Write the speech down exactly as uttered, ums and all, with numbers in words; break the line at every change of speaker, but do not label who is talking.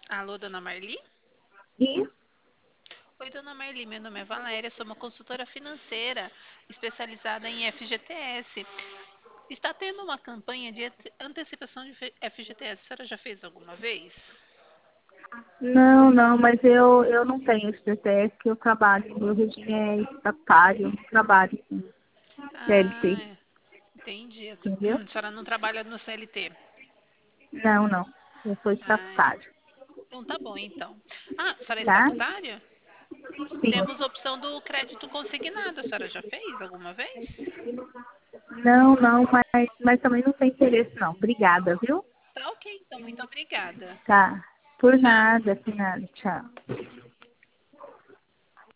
Alô, dona Marli?
E
Oi, dona Marli, meu nome é Valéria, sou uma consultora financeira especializada em F G T S. Está tendo uma campanha de ante- antecipação de fe- F G T S. A senhora já fez alguma vez?
não, não, mas eu, eu não tenho esse D T S, que eu trabalho, meu regime é estatutário, não trabalho com C L T,
Ah, entendi. A se-
entendeu?
a senhora não trabalha no C L T.
Não, não, eu sou
Ah,
estatutário,
então tá bom, então. Ah, a senhora é
tá?
estatutária? Temos a
Sim.
opção do crédito consignado. A senhora já fez alguma vez?
Não, não, mas, mas também não tem interesse não. Obrigada, viu?
Tá ok, então. Muito obrigada.
Tá. Por
Tchau.
nada, por nada. Tchau.